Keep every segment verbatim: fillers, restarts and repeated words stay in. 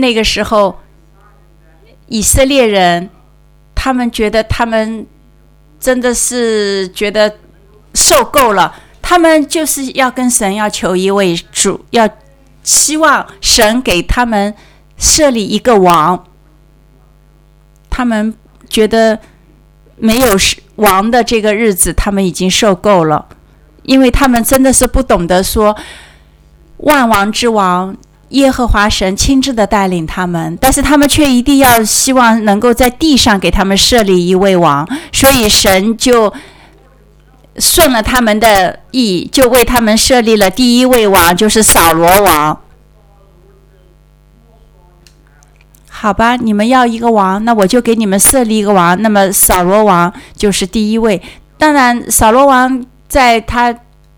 那个时候以色列人他们觉得他们真的是觉得受够了，他们就是要跟神要求一位主，要希望神给他们设立一个王。他们觉得没有王的这个日子他们已经受够了，因为他们真的是不懂得说万王之王耶和华神亲自的带领他们，但是他们却一定要希望能够在地上给他们设立一位王，所以神就顺了他们的意，就为他们设立了第一位王，就是扫罗王。好吧，你们要一个王，那我就给你们设立一个王，那么扫罗王就是第一位。当然扫罗王在他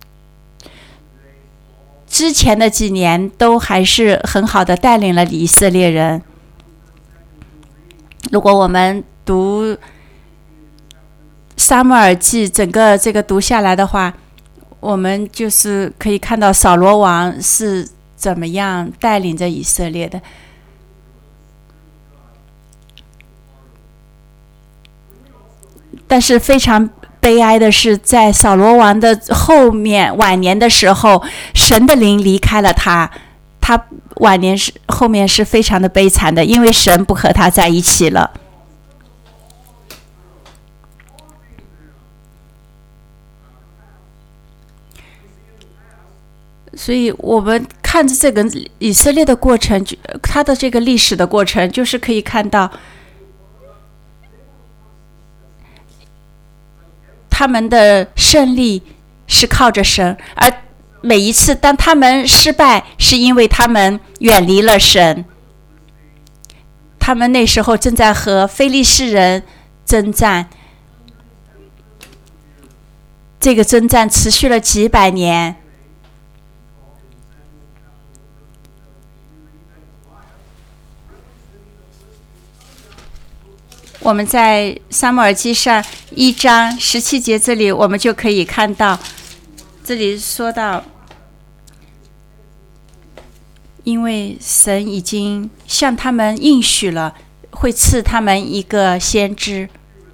之前的几年都还是很好的带领了以色列人。如果我们读撒母耳记整个这个读下来的话，我们就是可以看到扫罗王是怎么样带领着以色列的。但是非常悲哀的是，在扫罗王的后面晚年的时候，神的灵离开了他，他晚年是后面是非常的悲惨的，因为神不和他在一起了。所以我们看着这个以色列的过程，他的这个历史的过程，就是可以看到他们的胜利是靠着神，而每一次当他们失败，是因为他们远离了神。他们那时候正在和非利士人征战，这个征战持续了几百年。我们在撒母耳记上一章十七节这里，我们就可以看到，这里说到，因为神已经向他们应许了，会赐他们一个先知。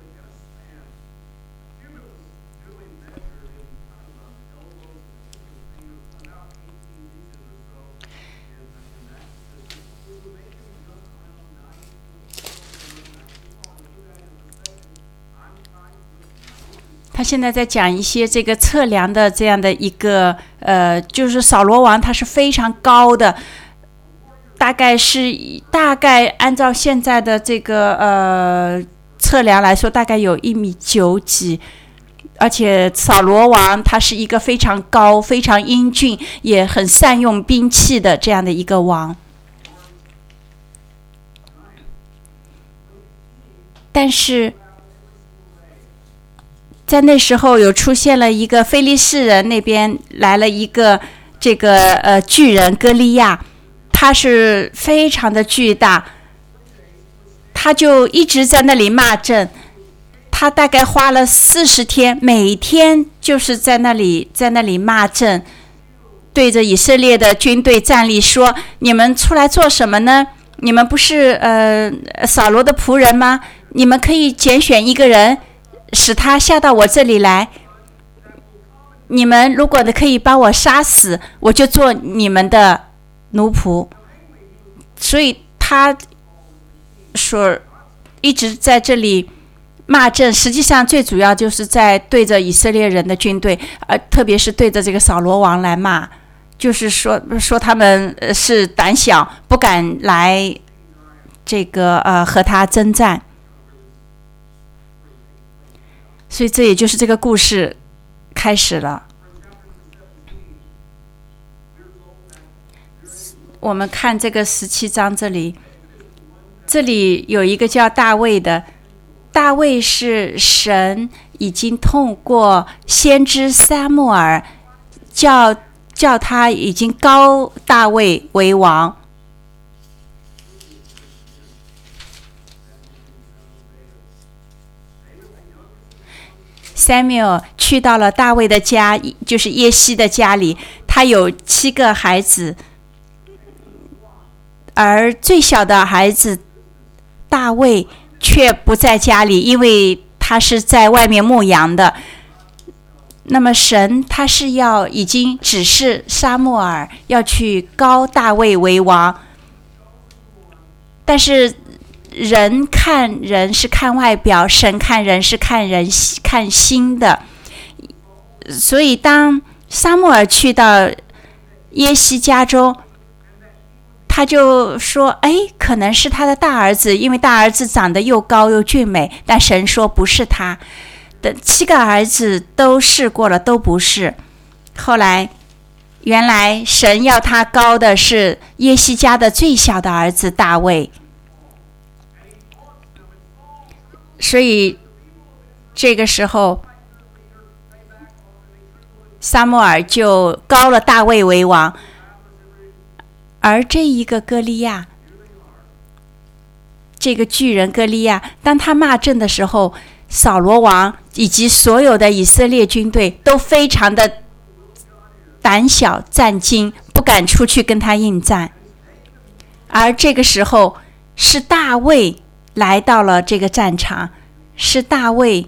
他现在在讲一些这个测量的这样的一个呃，就是扫罗王他是非常高的，大概是大概按照现在的这个呃测量来说，大概有一米九几，而且扫罗王他是一个非常高、非常英俊，也很善用兵器的这样的一个王。但是在那时候有出现了一个非利士人，那边来了一个这个呃巨人歌利亚，他是非常的巨大，他就一直在那里骂阵，他大概花了四十天，每天就是在那里在那里骂阵，对着以色列的军队站立说：你们出来做什么呢？你们不是呃扫罗的仆人吗？你们可以拣选一个人，使他下到我这里来，你们如果可以把我杀死，我就做你们的奴仆。所以他说一直在这里骂阵，实际上最主要就是在对着以色列人的军队，呃，特别是对着这个扫罗王来骂，就是说说他们是胆小，不敢来这个呃和他征战。所以这也就是这个故事开始了。我们看这个十七章这里，这里有一个叫大卫的，大卫是神已经通过先知撒母耳叫叫他已经膏大卫为王。Samuel 去到了大卫的家，就是耶西的家里，他有七个孩子， 而最小的孩子大卫却不在家里，因为他是在外面牧羊的。那么神他是要已经指示撒母耳要去膏大卫为王，但是人看人是看外表，神看人是看人看心的。所以当撒母耳去到耶西家中，他就说哎，可能是他的大儿子，因为大儿子长得又高又俊美，但神说不是他的。七个儿子都试过了，都不是。后来原来神要他膏的是耶西家的最小的儿子大卫，所以这个时候撒母耳就膏了大卫为王。而这一个歌利亚，这个巨人歌利亚，当他骂阵的时候，扫罗王以及所有的以色列军队都非常的胆小战惊，不敢出去跟他应战。而这个时候是大卫来到了这个战场，是大卫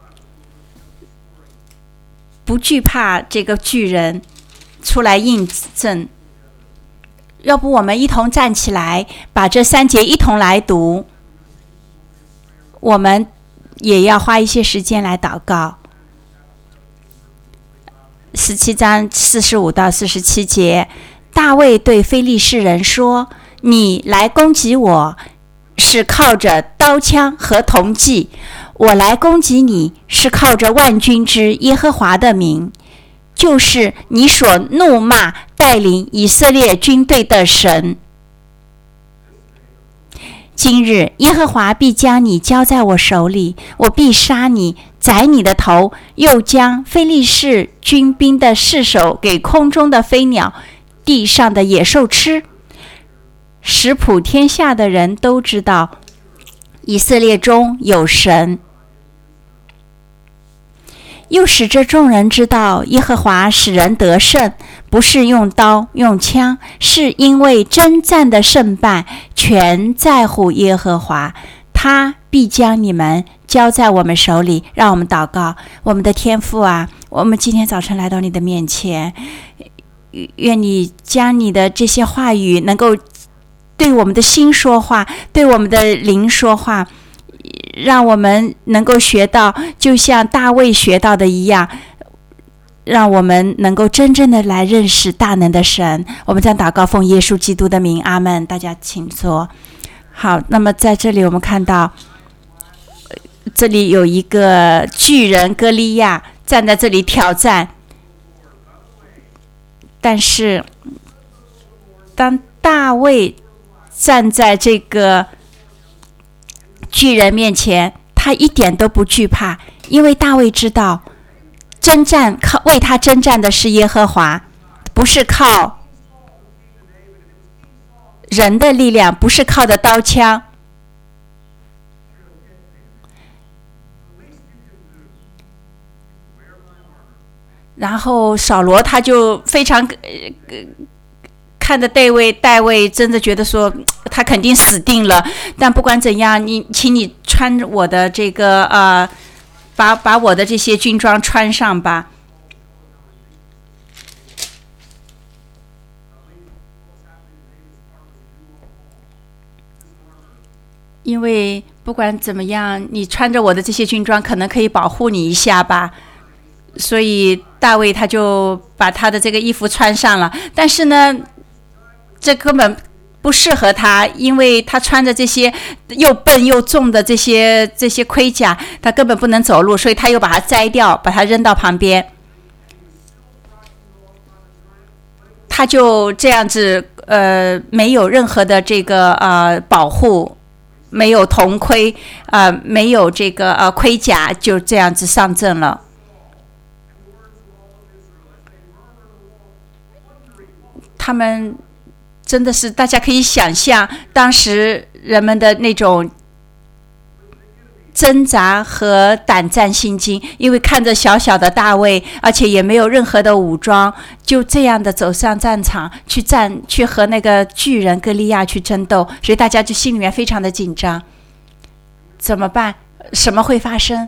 不惧怕这个巨人出来应阵。要不我们一同站起来，把这三节一同来读，我们也要花一些时间来祷告。十七章四十五到四十七节，大卫对非利士人说，你来攻击我是靠着刀枪和铜戟，我来攻击你是靠着万军之耶和华的名，就是你所怒骂带领以色列军队的神。今日耶和华必将你交在我手里，我必杀你，宰你的头，又将非利士军兵的尸首给空中的飞鸟、地上的野兽吃，使普天下的人都知道以色列中有神。又使这众人知道耶和华使人得胜，不是用刀用枪，是因为征战的胜败全在乎耶和华，他必将你们交在我们手里。让我们祷告。我们的天父啊，我们今天早晨来到你的面前，愿你将你的这些话语能够对我们的心说话，对我们的灵说话，让我们能够学到就像大卫学到的一样，让我们能够真正的来认识大能的神。我们将祷告奉耶稣基督的名，阿们。大家请坐。好，那么在这里我们看到这里有一个巨人歌利亚站在这里挑战，但是当大卫站在这个巨人面前，他一点都不惧怕，因为大卫知道征战靠为他征战的是耶和华，不是靠人的力量，不是靠的刀枪。然后扫罗他就非常、呃、看着大卫，大卫真的觉得说他肯定死定了，但不管怎样，你请你穿我的这个呃，把把我的这些军装穿上吧。因为不管怎么样，你穿着我的这些军装可能可以保护你一下吧，所以大卫他就把他的这个衣服穿上了。但是呢，这根本不适合他，因为他穿着这些又笨又重的这些这些盔甲，他根本不能走路，所以他又把它摘掉，把它扔到旁边。他就这样子，呃，没有任何的这个呃保护，没有铜盔，呃，没有这个呃盔甲，就这样子上阵了。他们真的是，大家可以想象当时人们的那种挣扎和胆战心惊，因为看着小小的大卫，而且也没有任何的武装，就这样的走上战场去战，去和那个巨人歌利亚去争斗，所以大家就心里面非常的紧张，怎么办？什么会发生？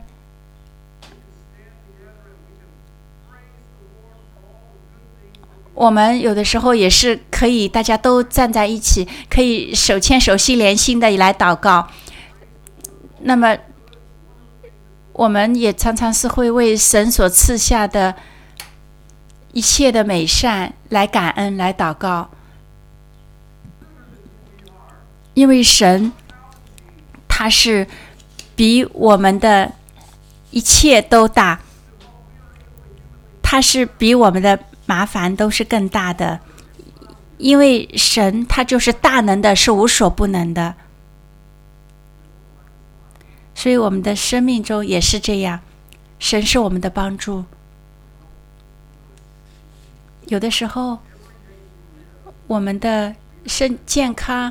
我们有的时候也是可以大家都站在一起，可以手牵手心连心的来祷告。那么我们也常常是会为神所赐下的一切的美善来感恩，来祷告，因为神他是比我们的一切都大，他是比我们的麻烦都是更大的，因为神他就是大能的，是无所不能的。所以我们的生命中也是这样，神是我们的帮助。有的时候我们的身健康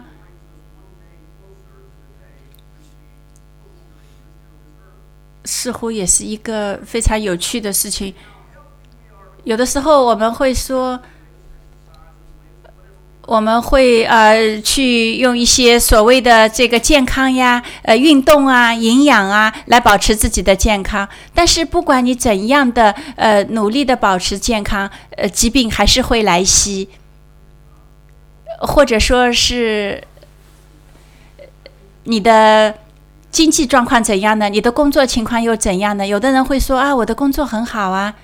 似乎也是一个非常有趣的事情。有的时候我们会说，我们会呃去用一些所谓的这个健康呀、呃运动啊、营养啊来保持自己的健康。但是不管你怎样的呃努力的保持健康，呃疾病还是会来袭，或者说是你的经济状况怎样呢？你的工作情况又怎样呢？有的人会说啊，我的工作很好啊。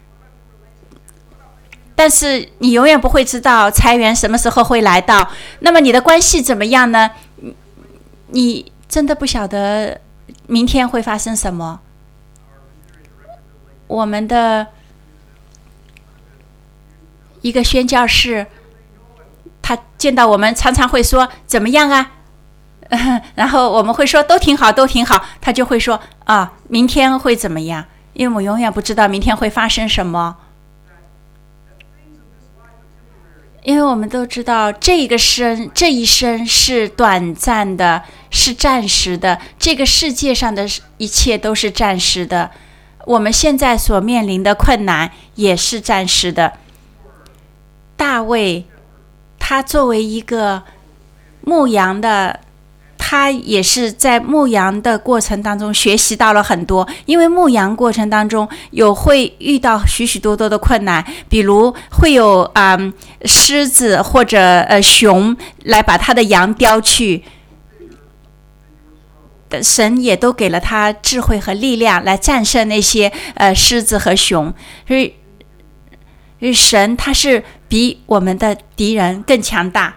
但是你永远不会知道裁员什么时候会来到。那么你的关系怎么样呢？你真的不晓得明天会发生什么。我们的一个宣教士，他见到我们常常会说怎么样啊？然后我们会说都挺好，都挺好。他就会说啊，明天会怎么样？因为我永远不知道明天会发生什么。因为我们都知道这个生这一生是短暂的，是暂时的，这个世界上的一切都是暂时的，我们现在所面临的困难也是暂时的。大卫他作为一个牧羊的，他也是在牧羊的过程当中学习到了很多，因为牧羊过程当中有会遇到许许多多的困难，比如会有啊、嗯、狮子或者呃熊来把他的羊叼去，神也都给了他智慧和力量来战胜那些呃狮子和熊，所以所以神他是比我们的敌人更强大。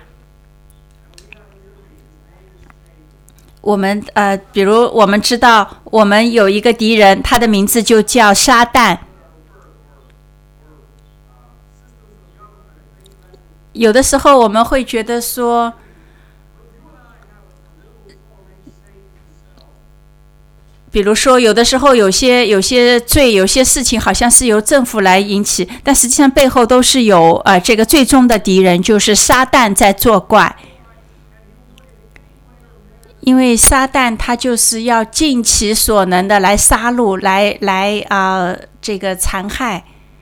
我们呃，比如我们知道，我们有一个敌人，他的名字就叫撒旦。有的时候我们会觉得说，比如说有的时候有些有些罪，有些事情好像是由政府来引起，但实际上背后都是有呃这个最终的敌人，就是撒旦在作怪。因为撒旦他就是要尽其所能的来杀戮，来来啊、呃、这个残害。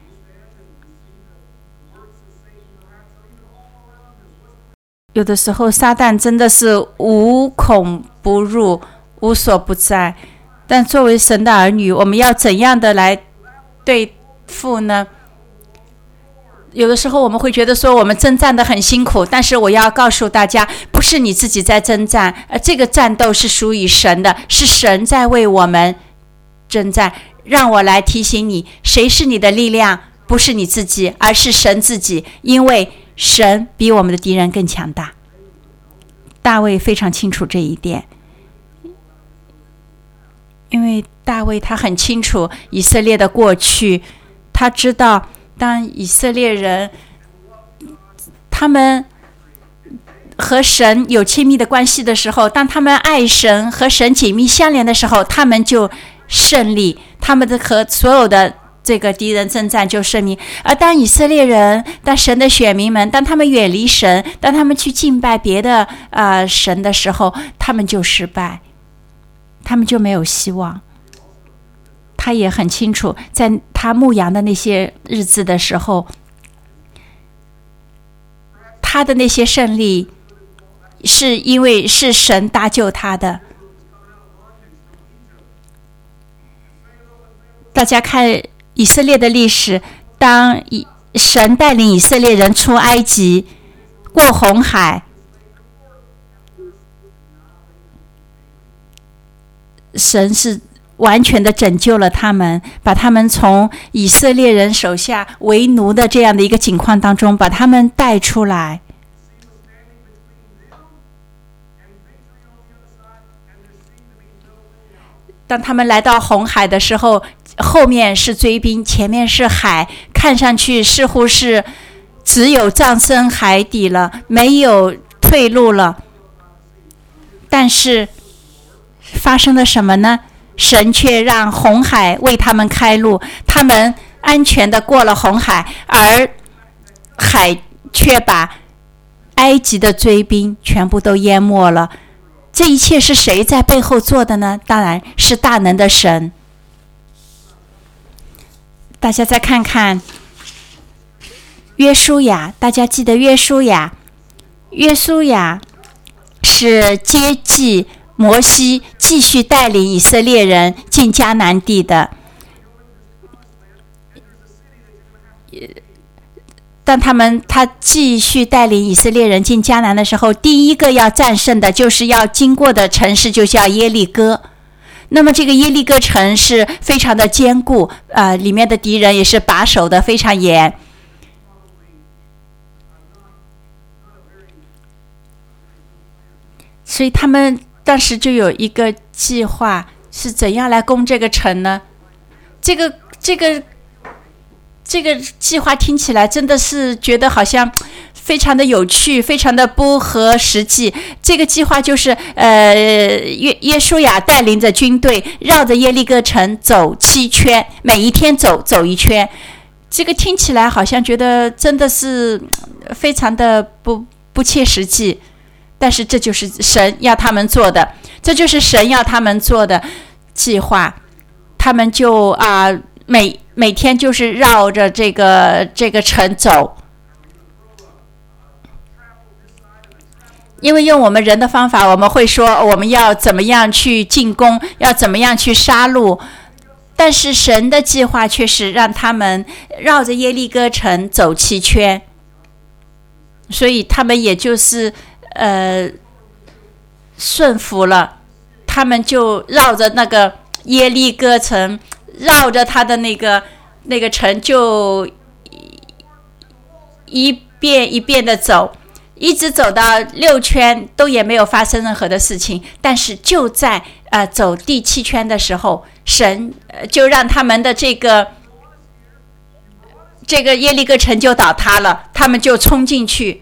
有的时候撒旦真的是无孔不入，无所不在。但作为神的儿女，我们要怎样的来对付呢？有的时候我们会觉得说我们征战得很辛苦，但是我要告诉大家，不是你自己在征战，而这个战斗是属于神的，是神在为我们征战。让我来提醒你，谁是你的力量？不是你自己，而是神自己，因为神比我们的敌人更强大。大卫非常清楚这一点，因为大卫他很清楚以色列的过去，他知道当以色列人他们和神有亲密的关系的时候，当他们爱神和神紧密相连的时候，他们就胜利，他们的和所有的这个敌人征战就胜利。而当以色列人，当神的选民们，当他们远离神，当他们去敬拜别的呃神的时候，他们就失败。 他们就没有希望。他也很清楚，在他牧羊的那些日子的时候，他的那些胜利是因为是神搭救他的。大家看以色列的历史，当神带领以色列人出埃及，过红海，神是完全的拯救了他们，把他们从以色列人手下为奴的这样的一个境况当中，把他们带出来。当他们来到红海的时候，后面是追兵，前面是海，看上去似乎是只有葬身海底了，没有退路了。但是发生了什么呢？神却让红海为他们开路，他们安全地过了红海，而海却把埃及的追兵全部都淹没了。这一切是谁在背后做的呢？当然是大能的神。大家再看看约书亚，大家记得约书亚？约书亚是接继摩西继续带领以色列人进迦南地的。当他们他继续带领以色列人进迦南的时候，第一个要战胜的就是要经过的城市就叫耶利哥。那么这个耶利哥城是非常的坚固，呃，里面的敌人也是把守的非常严。所以他们当时就有一个计划，是怎样来攻这个城呢？这个这个这个计划听起来真的是觉得好像非常的有趣，非常的不合实际。这个计划就是呃，约约书亚带领着军队绕着耶利哥城走七圈，每一天走走一圈。这个听起来好像觉得真的是非常的不不切实际。但是这就是神要他们做的，这就是神要他们做的计划。他们就啊、呃、每每天就是绕着这个这个城走，因为用我们人的方法，我们会说我们要怎么样去进攻，要怎么样去杀戮。但是神的计划却是让他们绕着耶利哥城走七圈，所以他们也就是呃，顺服了，他们就绕着那个耶利哥城，绕着他的那个那个城，就一遍一遍的走，一直走到六圈，都也没有发生任何的事情。但是就在呃走第七圈的时候，神就让他们的这个这个耶利哥城就倒塌了，他们就冲进去。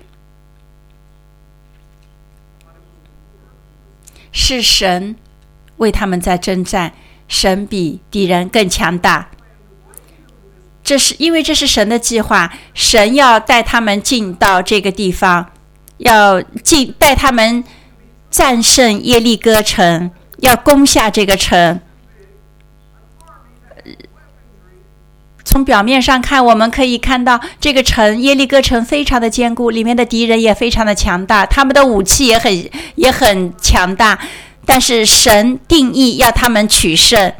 是神为他们在征战，神比敌人更强大。这是因为这是神的计划，神要带他们进到这个地方，要进带他们战胜耶利哥城，要攻下这个城。从表面上看，我们可以看到这个城耶利哥城非常的坚固，里面的敌人也非常的强大，他们的武器也很也很强大，但是神定义要他们取胜。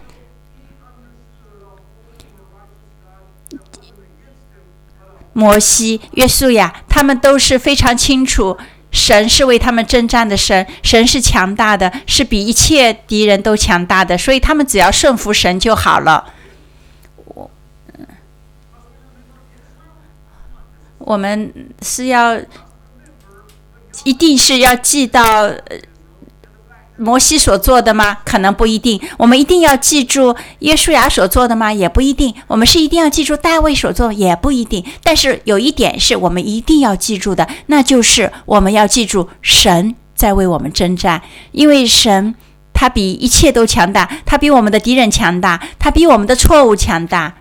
摩西、约书亚他们都是非常清楚，神是为他们征战的神，神是强大的，是比一切敌人都强大的，所以他们只要顺服神就好了。我们是要一定是要记到摩西所做的吗？可能不一定。我们一定要记住约书亚所做的吗？也不一定。我们是一定要记住大卫所做，也不一定。但是有一点是我们一定要记住的，那就是我们要记住神在为我们征战，因为神他比一切都强大，他比我们的敌人强大，他比我们的错误强大。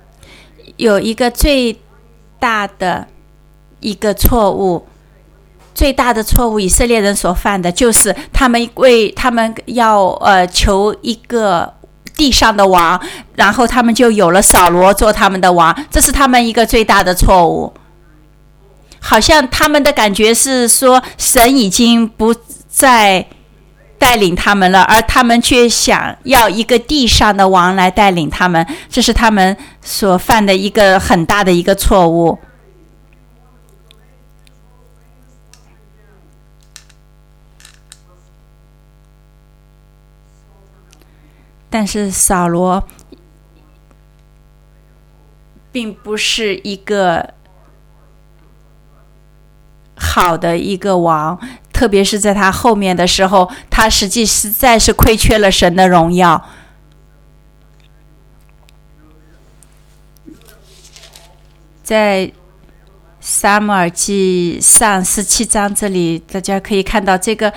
有一个最大的一个错误， 最大的错误，以色列人所犯的就是他们为他们要呃求一个地上的王，然后他们就有了扫罗做他们的王，这是他们一个最大的错误。好像他们的感觉是说，神已经不再带领他们了，而他们却想要一个地上的王来带领他们，这是他们所犯的一个很大的一个错误。但是扫罗并不是一个好的一个王，特别是在他后面的时候，他实际实在是亏缺了神的荣耀。在撒母耳记上十七章这里，大家可以看到这个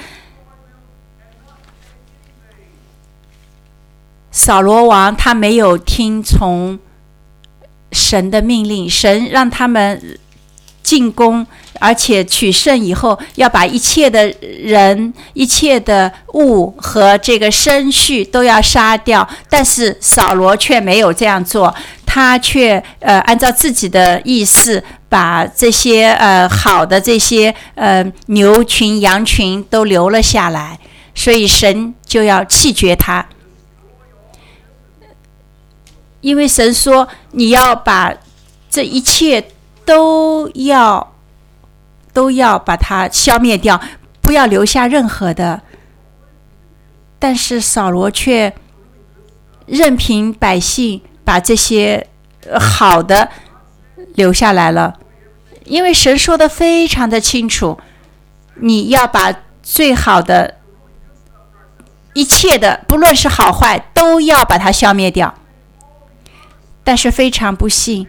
扫罗王他没有听从神的命令，神让他们进攻，而且取胜以后要把一切的人、一切的物和这个牲畜都要杀掉，但是扫罗却没有这样做，他却呃按照自己的意思把这些呃好的这些呃牛群、羊群都留了下来，所以神就要弃绝他。因为神说你要把这一切都要都要把它消灭掉，不要留下任何的。但是扫罗却任凭百姓把这些好的留下来了，因为神说的非常的清楚，你要把最好的一切的，不论是好坏，都要把它消灭掉。但是非常不幸，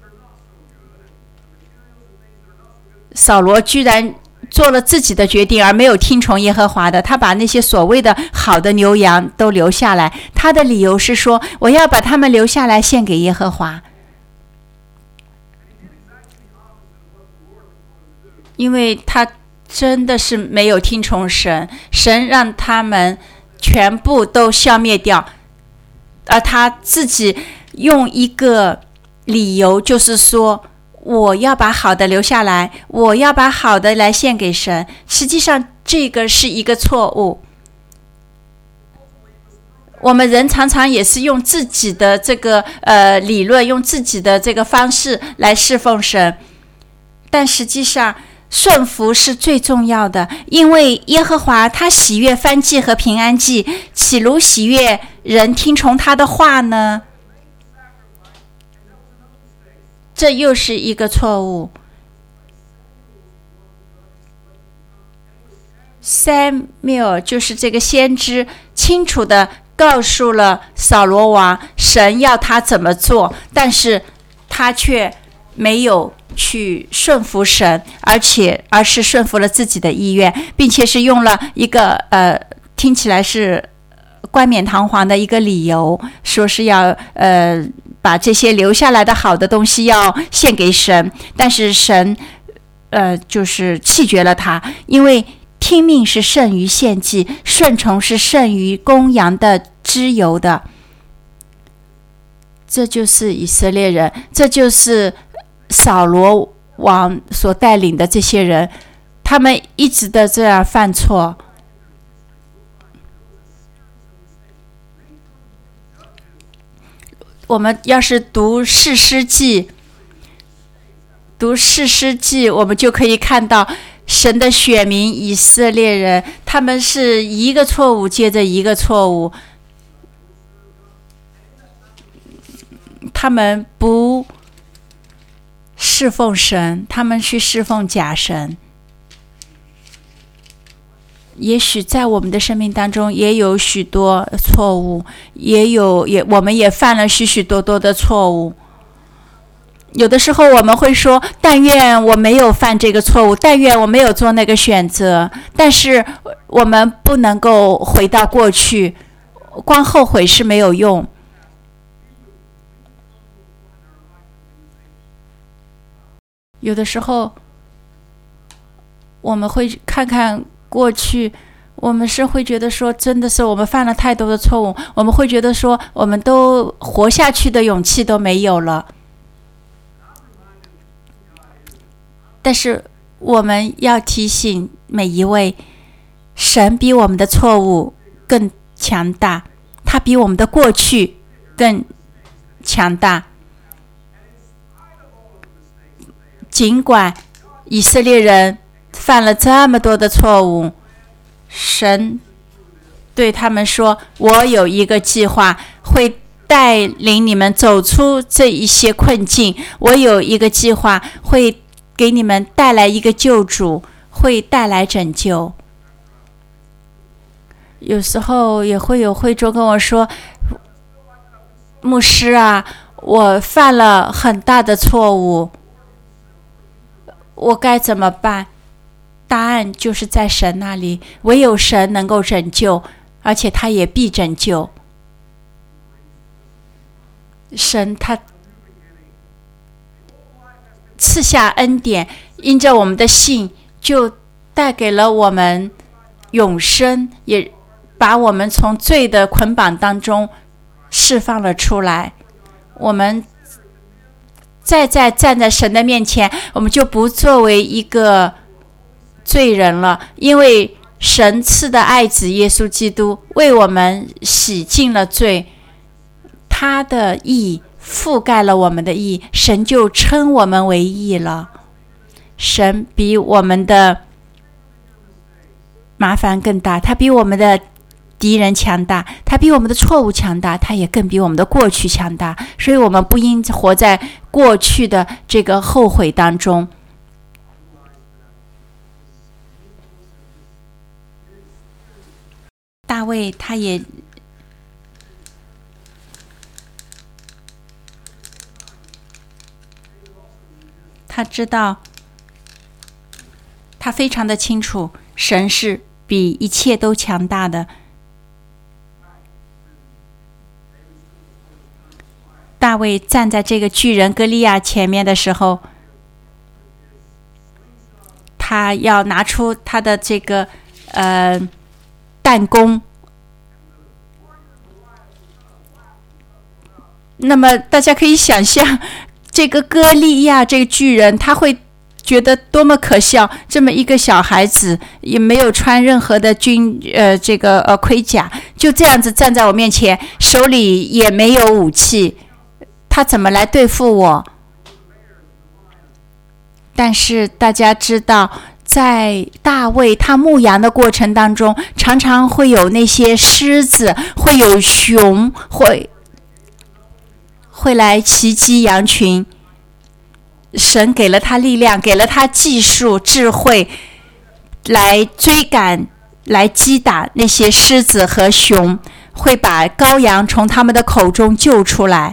扫罗居然做了自己的决定，而没有听从耶和华的。他把那些所谓的好的牛羊都留下来，他的理由是说，我要把他们留下来献给耶和华。因为他真的是没有听从神，神让他们全部都消灭掉，而他自己用一个理由，就是说我要把好的留下来，我要把好的来献给神。实际上这个是一个错误。我们人常常也是用自己的这个呃理论，用自己的这个方式来侍奉神，但实际上顺服是最重要的，因为耶和华他喜悦燔祭和平安祭，岂如喜悦人听从他的话呢？这又是一个错误。Samuel 就是这个先知，清楚地告诉了扫罗王神要他怎么做，但是他却没有去顺服神，而且而是顺服了自己的意愿，并且是用了一个呃听起来是冠冕堂皇的一个理由，说是要呃把这些留下来的好的东西要献给神，但是神呃就是弃绝了他，因为听命是胜于献祭，顺从是胜于公羊的脂油的。这就是以色列人，这就是扫罗王所带领的这些人，他们一直的这样犯错。我们要是读士师记，读士师记，我们就可以看到神的选民以色列人，他们是一个错误接着一个错误，他们不侍奉神，他们去侍奉假神。也许在我们的生命当中也有许多错误，也有也我们也犯了许许多多的错误。有的时候我们会说，但愿我没有犯这个错误，但愿我没有做那个选择，但是我们不能够回到过去，光后悔是没有用。有的时候我们会看看过去，我们是会觉得说，真的是我们犯了太多的错误，我们会觉得说，我们都活下去的勇气都没有了。但是我们要提醒每一位，神比我们的错误更强大，他比我们的过去更强大。尽管以色列人犯了这么多的错误，神对他们说，我有一个计划，会带领你们走出这一些困境，我有一个计划，会给你们带来一个救主，会带来拯救。有时候也会有会众跟我说，牧师啊，我犯了很大的错误，我该怎么办？答案就是在神那里，唯有神能够拯救，而且他也必拯救。神他赐下恩典，因着我们的信，就带给了我们永生，也把我们从罪的捆绑当中释放了出来。我们再再站在神的面前，我们就不作为一个罪人了，因为神赐的爱子耶稣基督为我们洗净了罪，他的义覆盖了我们的义，神就称我们为义了。神比我们的麻烦更大，他比我们的敌人强大，他比我们的错误强大，他也更比我们的过去强大。所以我们不应活在过去的这个后悔当中。大卫他也他知道，他非常的清楚，神是比一切都强大的。大卫站在这个巨人歌利亚前面的时候，他要拿出他的这个呃弹弓。那么大家可以想象，这个歌利亚这个巨人，他会觉得多么可笑！这么一个小孩子，也没有穿任何的军呃这个呃盔甲，就这样子站在我面前，手里也没有武器，他怎么来对付我？但是大家知道，在大卫他牧羊的过程当中，常常会有那些狮子，会有熊，会会来袭击羊群。神给了他力量，给了他技术、智慧，来追赶、来击打那些狮子和熊，会把羔羊从他们的口中救出来。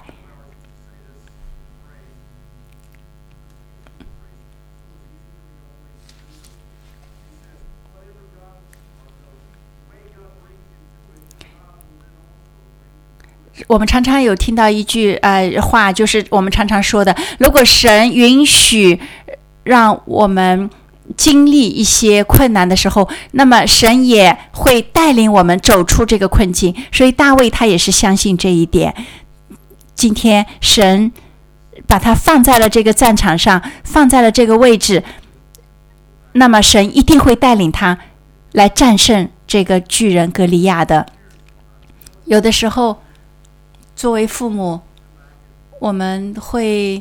我们常常有听到一句呃话，就是我们常常说的，如果神允许让我们经历一些困难的时候，那么神也会带领我们走出这个困境。所以大卫他也是相信这一点。今天神把他放在了这个战场上，放在了这个位置，那么神一定会带领他来战胜这个巨人歌利亚的。有的时候作为父母，我们会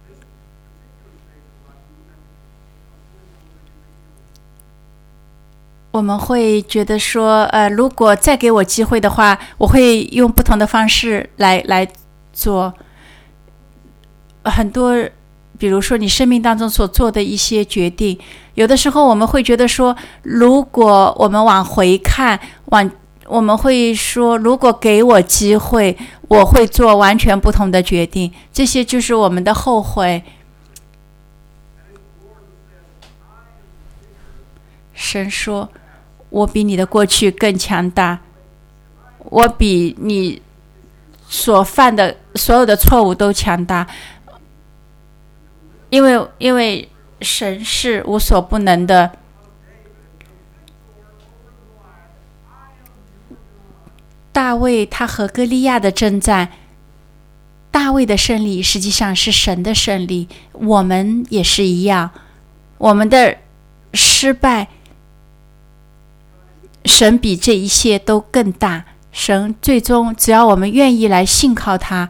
我们会觉得说，呃，如果再给我机会的话，我会用不同的方式来来做。很多，比如说你生命当中所做的一些决定，有的时候我们会觉得说，如果我们往回看，往我们会说，如果给我机会，我会做完全不同的决定。这些就是我们的后悔。神说，我比你的过去更强大，我比你所犯的所有的错误都强大，因为因为神是无所不能的， 大卫他和歌利亚的征战，大卫的胜利实际上是神的胜利，我们也是一样，我们的失败，神比这一切都更大。神最终只要我们愿意来信靠他，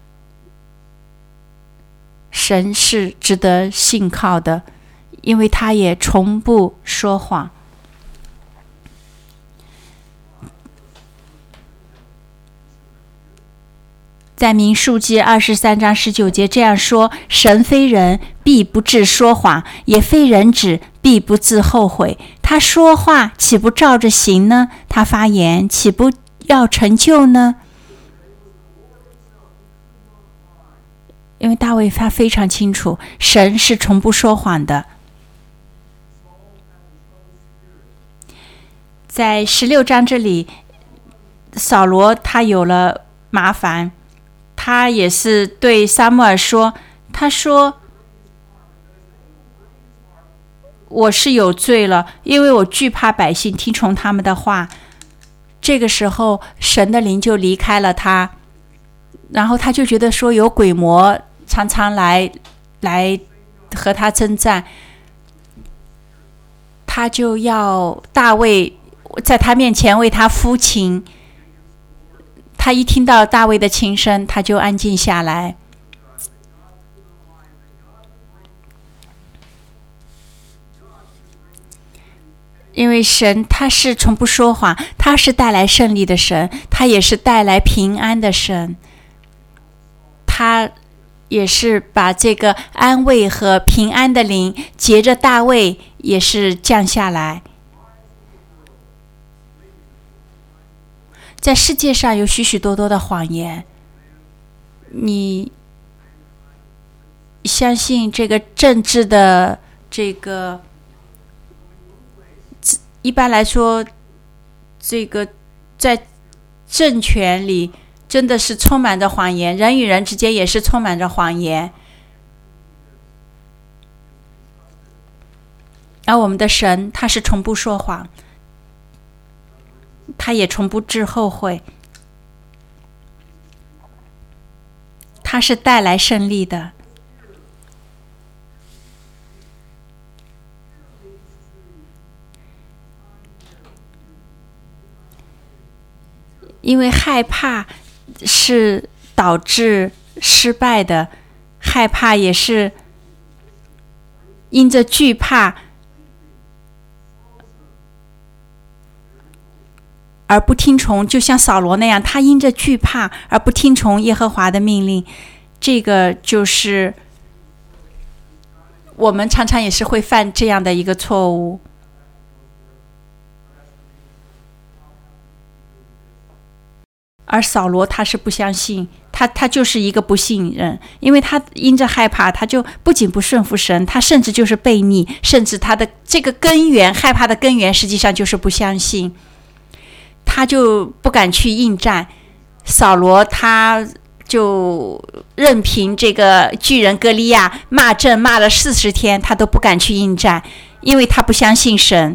神是值得信靠的，因为他也从不说谎。在民数记二十三章十九节这样说：神非人，必不至说谎；也非人子，必不自后悔。他说话岂不照着行呢？他发言岂不要成就呢？因为大卫他非常清楚，神是从不说谎的。在十六章这里，扫罗他有了麻烦，他也是对撒母耳说，他说我是有罪了，因为我惧怕百姓听从他们的话。这个时候神的灵就离开了他，然后他就觉得说有鬼魔常常来来和他征战，他就要大卫在他面前为他抚琴。他一听到大卫的琴声，他就安静下来。因为神他是从不说谎，他是带来胜利的神，他也是带来平安的神，他也是把这个安慰和平安的灵藉着大卫也是降下来。在世界上有许许多多的谎言，你相信这个政治的这个，一般来说，这个在政权里真的是充满着谎言，人与人之间也是充满着谎言。而我们的神他是从不说谎，他也从不致后悔，他是带来胜利的。因为害怕是导致失败的，害怕也是因着惧怕而不听从，就像扫罗那样，他因着惧怕而不听从耶和华的命令。这个就是我们常常也是会犯这样的一个错误。而扫罗他是不相信，他他就是一个不信任，因为他因着害怕，他就不仅不顺服神，他甚至就是悖逆，甚至他的这个根源，害怕的根源实际上就是不相信，他就不敢去应战。扫罗他就任凭这个巨人歌利亚骂阵骂了四十天，他都不敢去应战，因为他不相信神。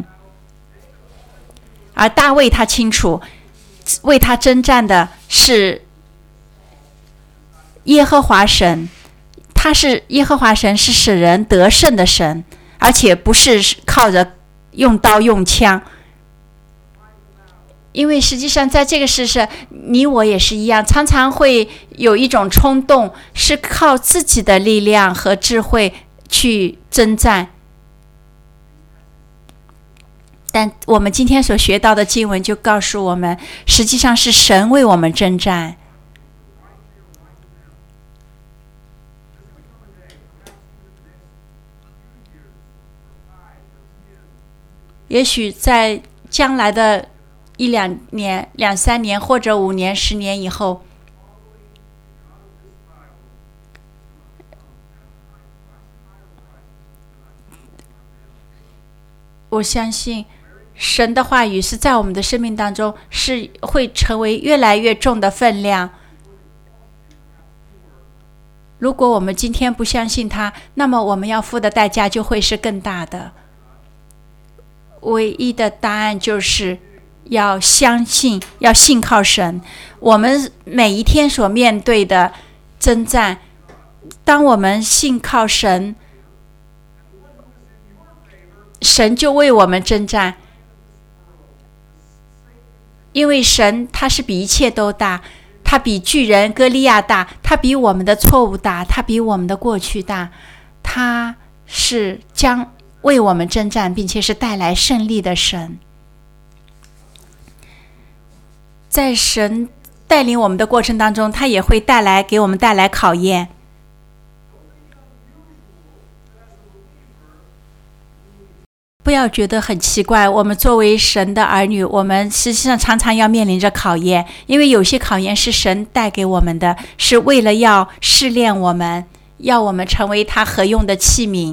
而大卫他清楚，为他征战的是耶和华神，他是耶和华神，是使人得胜的神，而且不是靠着用刀用枪。因为实际上在这个世上，你我也是一样，常常会有一种冲动，是靠自己的力量和智慧去征战。但我们今天所学到的经文就告诉我们，实际上是神为我们征战。也许在将来的一两年、两三年或者五年、十年以后，我相信神的话语是在我们的生命当中是会成为越来越重的分量。如果我们今天不相信他，那么我们要付的代价就会是更大的。唯一的答案就是要相信，要信靠神。我们每一天所面对的征战，当我们信靠神，神就为我们征战。因为神他是比一切都大，他比巨人歌利亚大，他比我们的错误大，他比我们的过去大，他是将为我们征战，并且是带来胜利的神。在神带领我们的过程当中，他也会带来给我们带来考验。不要觉得很奇怪，我们作为神的儿女，我们实际上常常要面临着考验，因为有些考验是神带给我们的，是为了要试炼我们，要我们成为他合用的器皿。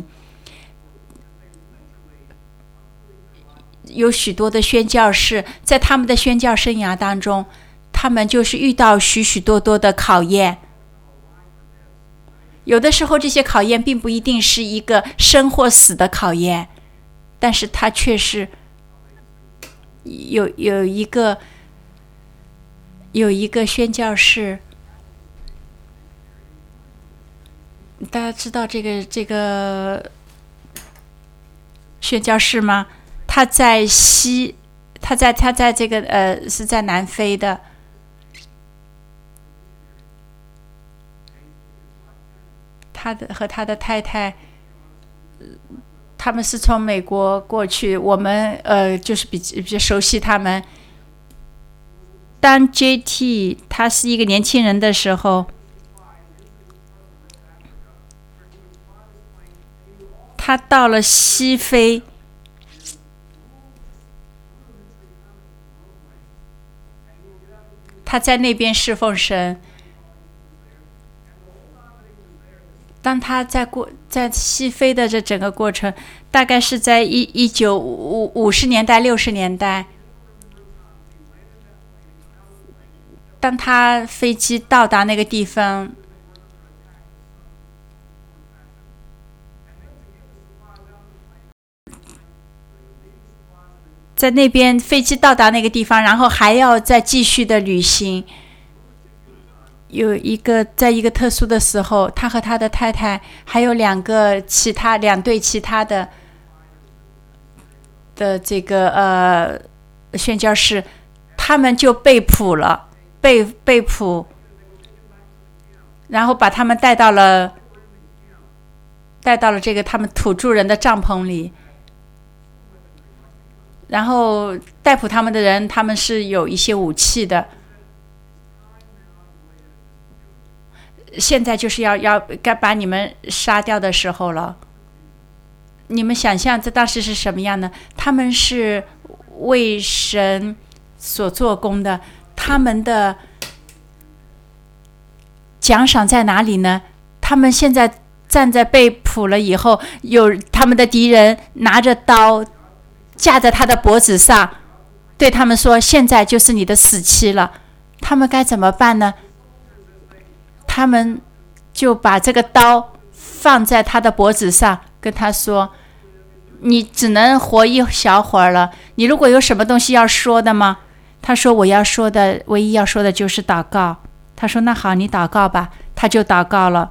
有许多的宣教士在他们的宣教生涯当中，他们就是遇到许许多多的考验。有的时候这些考验并不一定是一个生或死的考验，但是他却是有有一个有一个宣教士，大家知道这个这个宣教士吗？他在西，他在他在这个呃是在南非的。他的和他的太太，他们是从美国过去，我们呃就是比比较熟悉他们。当 J T 他是一个年轻人的时候，他到了西非，他在那边侍奉神。当他在过在西非的这整个过程，大概是在一一九五五十年代六十年代，当他飞机到达那个地方，在那边飞机到达那个地方，然后还要再继续的旅行。有一个在一个特殊的时候，他和他的太太还有两个其他两对其他的的这个呃宣教士，他们就被捕了，被被捕，然后把他们带到了带到了这个他们土著人的帐篷里。然后逮捕他们的人，他们是有一些武器的。现在就是要要该把你们杀掉的时候了。你们想象这当时是什么样呢？他们是为神所做工的，他们的奖赏在哪里呢？他们现在站在被捕了以后，有他们的敌人拿着刀架在他的脖子上，对他们说：“现在就是你的死期了。”他们该怎么办呢？他们就把这个刀放在他的脖子上，跟他说：“你只能活一小会儿了。你如果有什么东西要说的吗？”他说：“我要说的，唯一要说的就是祷告。”他说：“那好，你祷告吧。”他就祷告了。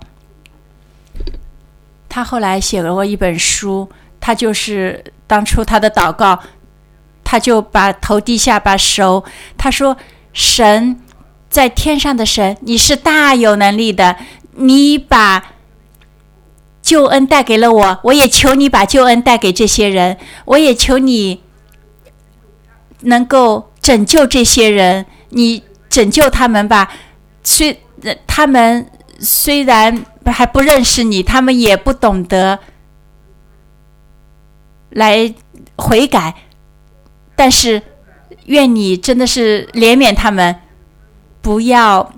他后来写了过一本书，他就是当初他的祷告，他就把头低下，把手，他说：“神。在天上的神，你是大有能力的，你把救恩带给了我，我也求你把救恩带给这些人，我也求你能够拯救这些人，你拯救他们吧。虽他们虽然还不认识你，他们也不懂得来悔改，但是愿你真的是怜悯他们。”不要，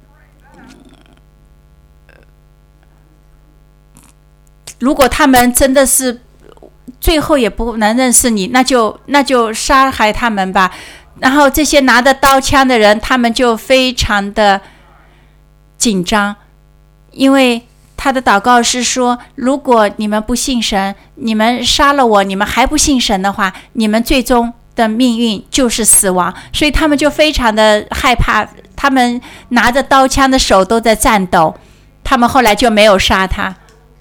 如果他们真的是最后也不能认识你，那就那就杀害他们吧。然后这些拿着刀枪的人，他们就非常的紧张，因为他的祷告是说：如果你们不信神，你们杀了我，你们还不信神的话，你们最终的命运就是死亡，所以他们就非常的害怕，他们拿着刀枪的手都在颤抖。他们后来就没有杀他。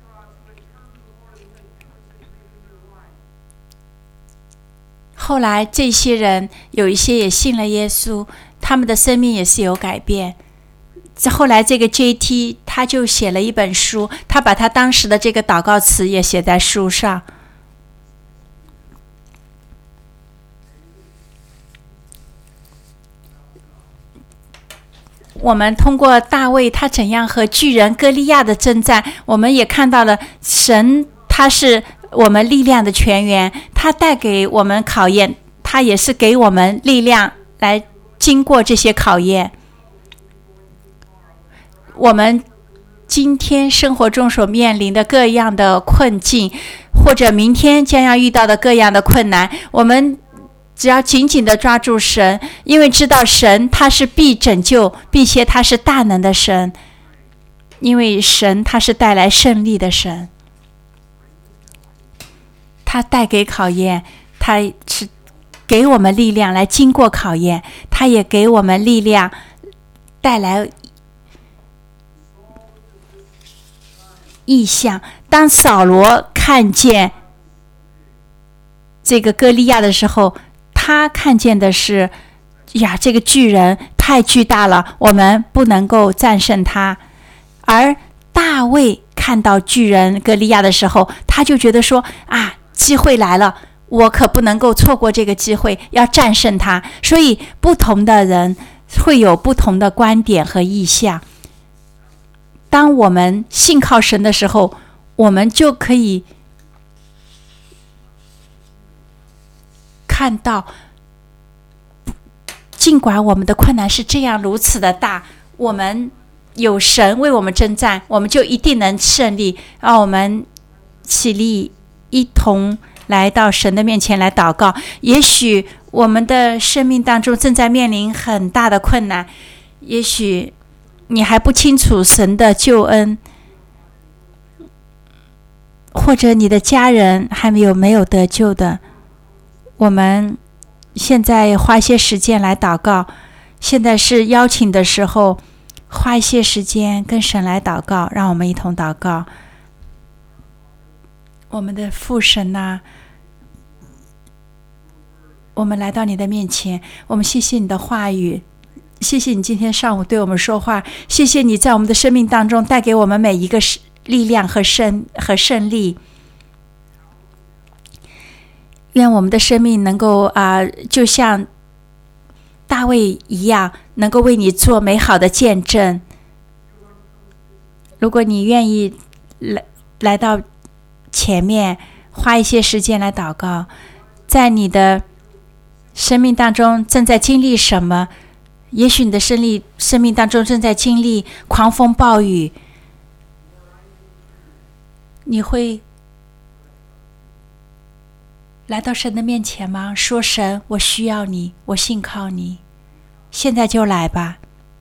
后来这些人有一些也信了耶稣，他们的生命也是有改变。后来这个 J T 他就写了一本书，他把他当时的这个祷告词也写在书上。我们通过大卫他怎样和巨人歌利亚的征战，我们也看到了神他是我们力量的泉源，他带给我们考验，他也是给我们力量来经过这些考验。我们今天生活中所面临的各样的困境，或者明天将要遇到的各样的困难，我们只要紧紧地抓住神，因为知道神他是必拯救，并且他是大能的神，因为神他是带来胜利的神，他带给考验，他是给我们力量来经过考验，他也给我们力量带来异象。当扫罗看见这个歌利亚的时候，他看见的是呀，这个巨人太巨大了，我们不能够战胜他。而大卫看到巨人歌利亚的时候，他就觉得说啊，机会来了，我可不能够错过这个机会，要战胜他。所以不同的人会有不同的观点和意向。当我们信靠神的时候，我们就可以看到，尽管我们的困难是这样如此的大，我们有神为我们征战，我们就一定能胜利。让我们起立，一同来到神的面前来祷告。也许我们的生命当中正在面临很大的困难，也许你还不清楚神的救恩，或者你的家人还没有没有得救的。我们现在花一些时间来祷告，现在是邀请的时候，花一些时间跟神来祷告，让我们一同祷告。我们的父神啊，我们来到你的面前，我们谢谢你的话语，谢谢你今天上午对我们说话，谢谢你在我们的生命当中带给我们每一个力量和胜和胜利。愿我们的生命能够啊、呃，就像大卫一样，能够为你做美好的见证。如果你愿意来来到前面，花一些时间来祷告，在你的生命当中正在经历什么？也许你的生命生命当中正在经历狂风暴雨，你会来到神的面前吗？说神，我需要你，我信靠你，现在就来吧。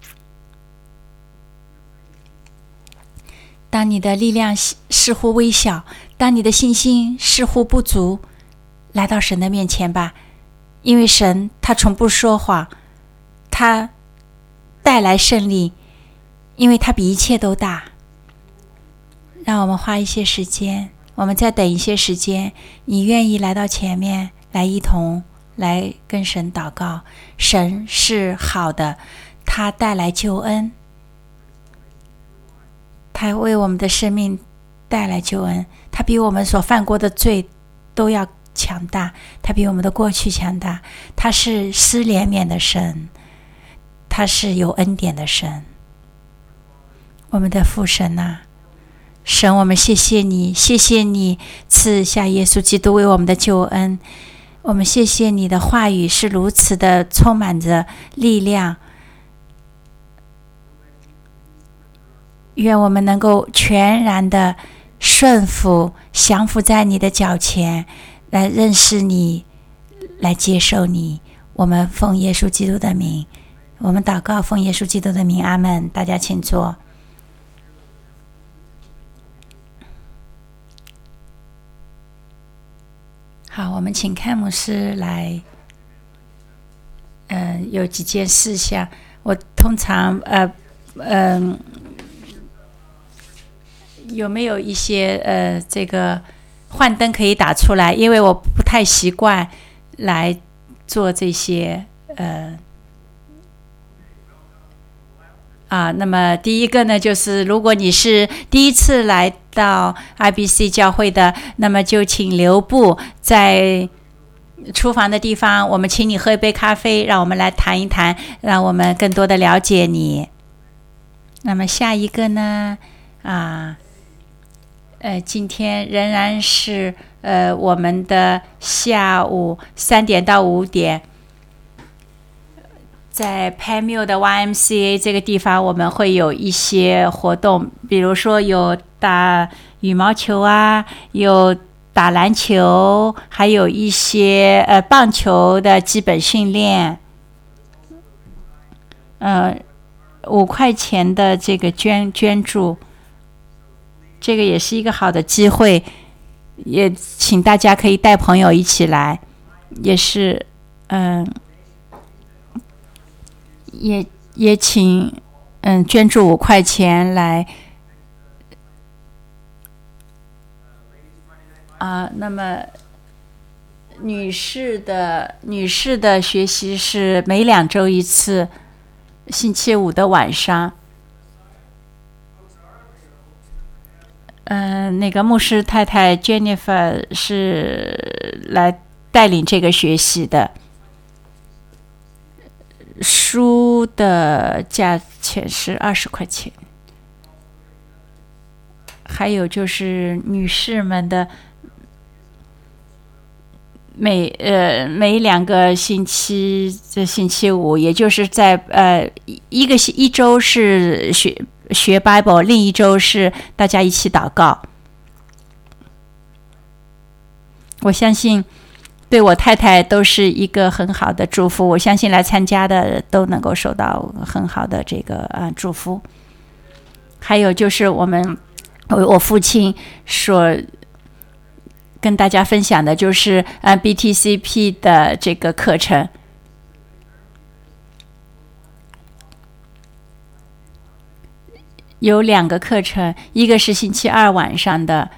当你的力量似乎微小，当你的信心似乎不足，来到神的面前吧，因为神他从不说谎，他带来胜利，因为他比一切都大。让我们花一些时间，我们再等一些时间，你愿意来到前面来一同来跟神祷告。神是好的，他带来救恩，他为我们的生命带来救恩，他比我们所犯过的罪都要强大，他比我们的过去强大，他是施怜悯的神，他是有恩典的神。我们的父神啊，神，我们谢谢你，谢谢你赐下耶稣基督为我们的救恩。我们谢谢你的话语是如此的充满着力量，愿我们能够全然的顺服，降服在你的脚前，来认识你，来接受你。我们奉耶稣基督的名，我们祷告，奉耶稣基督的名，阿们。大家请坐。好，我们请看牧师来有几件事项，我通常呃嗯、呃，有没有一些呃这个幻灯可以打出来？因为我不太习惯来做这些呃啊。那么第一个呢，就是如果你是第一次来到 I B C 教会的，那么就请留步在厨房的地方，我们请你喝一杯咖啡，让我们来谈一谈，让我们更多的了解你。那么下一个呢，啊，呃，今天仍然是呃我们的下午三点到五点，在 Pamio 的 Y M C A 这个地方，我们会有一些活动，比如说有打羽毛球啊，有打篮球，还有一些呃棒球的基本训练。呃，五块钱的这个捐捐助，这个也是一个好的机会，也请大家可以带朋友一起来，也是嗯、呃，也也请嗯捐助五块钱来。啊，那么女士的女士的学习是每两周一次，星期五的晚上。嗯、呃，那个牧师太太 Jennifer 是来带领这个学习的。书的价钱是二十块钱，还有就是女士们的。每呃每两个星期，这星期五，也就是在呃一个一周是学学 Bible， 另一周是大家一起祷告。我相信对我太太都是一个很好的祝福，我相信来参加的都能够受到很好的这个呃祝福。还有就是我们我我父亲所跟大家分享的就是呃 B T C P 的这个课程，有两个课程，一个是星期二晚上的，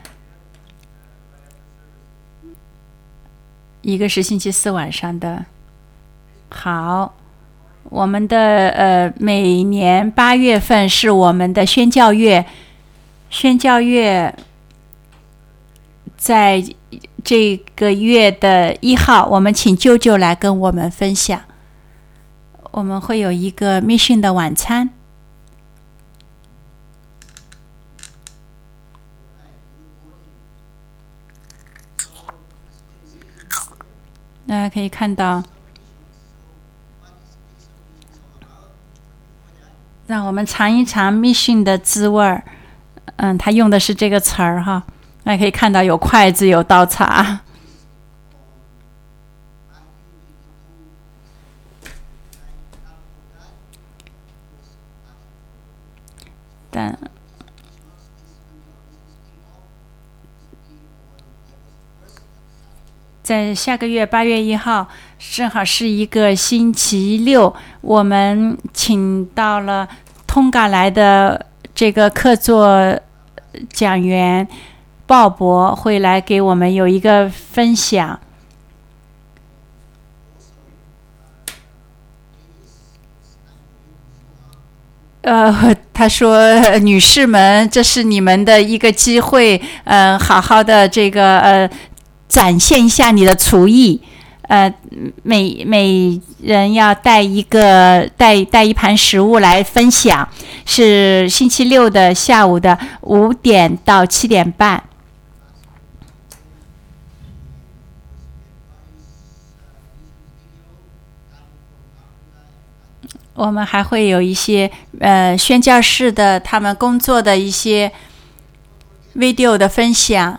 一个是星期四晚上的。好，我们的呃每年八月份是我们的宣教月，宣教月。在这个月的一号，我们请舅舅来跟我们分享。我们会有一个 mission 的晚餐。大家可以看到，让我们尝一尝 mission 的滋味儿。嗯，他用的是这个词儿哈。大家可以看到有筷子有刀叉，但在下个月八月一号，正好是一个星期六，我们请到了通嘎来的这个客座讲员。鲍勃会来给我们有一个分享。呃，他说：“女士们，这是你们的一个机会，呃，好好的这个呃，展现一下你的厨艺。呃，每每人要带一个带带一盘食物来分享，是星期六的下午的五点到七点半。”我们还会有一些呃宣教士的他们工作的一些 video 的分享，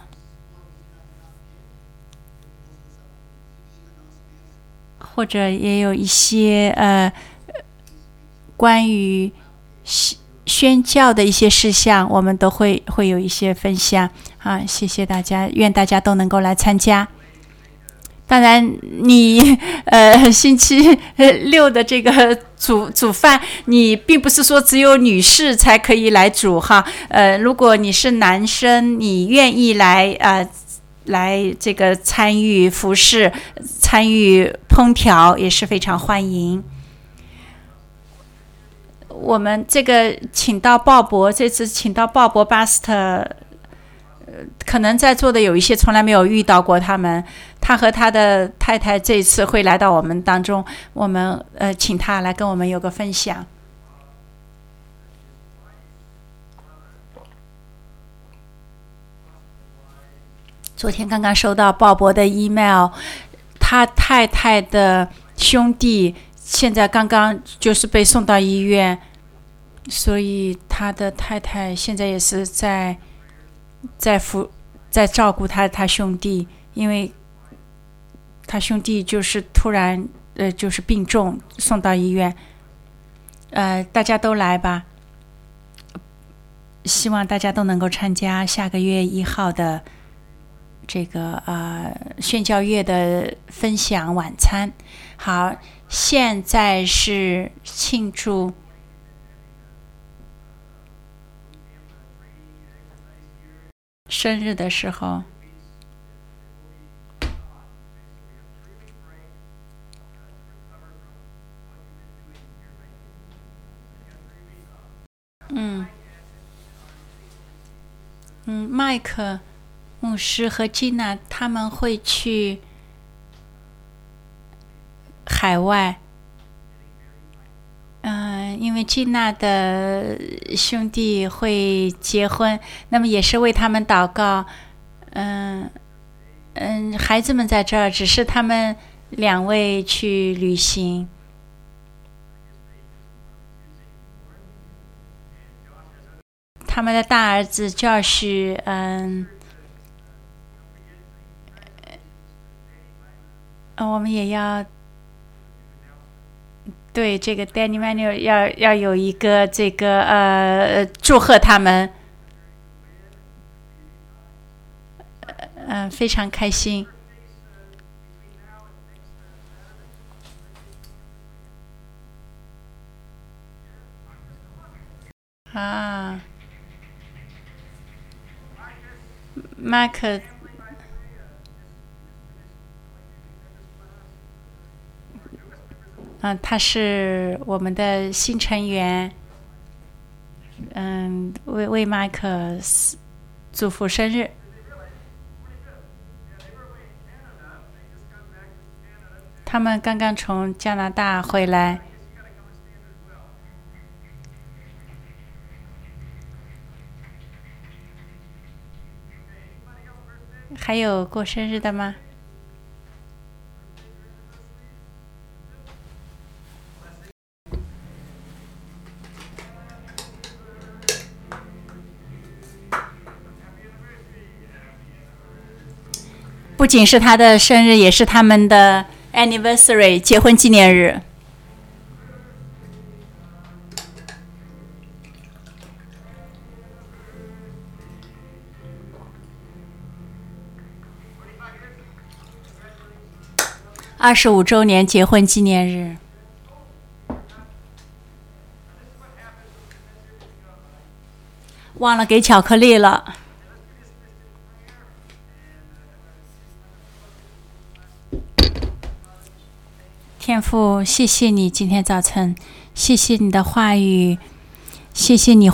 或者也有一些呃关于宣教的一些事项，我们都会会有一些分享啊。谢谢大家，愿大家都能够来参加。 当然你呃星期六的这个煮煮饭，你并不是说只有女士才可以来煮哈。呃，如果你是男生，你愿意来呃来这个参与服侍、参与烹调，也是非常欢迎。我们这个请到鲍勃，这次请到鲍勃巴斯特，呃，可能在座的有一些从来没有遇到过他们。他和他的太太这一次会来到我们当中，我们呃请他来跟我们有个分享。昨天刚刚收到鲍勃的 email， 他太太的兄弟现在刚刚就是被送到医院，所以他的太太现在也是在在服在照顾他他兄弟，因为他兄弟就是突然呃就是病重送到医院。呃，大家都来吧，希望大家都能够参加下个月一号的这个呃宣教月的分享晚餐。好，现在是庆祝生日的时候。嗯嗯，麦克牧师和吉娜他们会去海外。嗯、呃，因为吉娜的兄弟会结婚，那么也是为他们祷告。嗯、呃、嗯，孩子们在这儿，只是他们两位去旅行。他们的大儿子 Josh， 嗯，呃，我们也要对这个 Danny Manuel 要要有一个这个呃祝贺他们，嗯、呃，非常开心。啊，马克，嗯、呃，他是我们的新成员，嗯，为为马克祝福生日。他们刚刚从加拿大回来。还有过生日的吗？不仅是他的生日，也是他们的 anniversary 结婚纪念日。二十五周年结婚纪念日。忘了给巧克力了。天父，谢谢你今天早晨，谢谢你的话语，谢谢你